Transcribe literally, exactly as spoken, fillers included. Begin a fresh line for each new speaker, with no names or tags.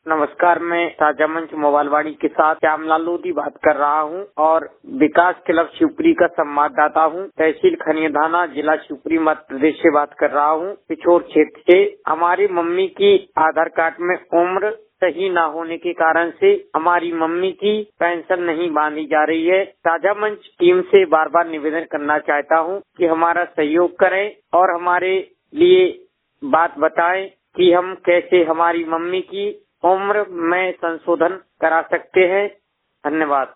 नमस्कार, मैं साझा मंच मोबाइल वाणी के साथ श्यामलाल लोधी बात कर रहा हूं और विकास क्लब शिवपुरी का संवाददाता हूं। तहसील खनियाधाना, जिला शिवपुरी, मध्य प्रदेश से बात कर रहा हूं, पिछोर क्षेत्र से। हमारी मम्मी की आधार कार्ड में उम्र सही न होने के कारण से हमारी मम्मी की पेंशन नहीं बांधी जा रही है। साझा मंच टीम से बार बार निवेदन करना चाहता हूं कि हमारा सहयोग करें और हमारे लिए बात बताएं कि हम कैसे हमारी मम्मी की उम्र में संशोधन करा सकते हैं। धन्यवाद।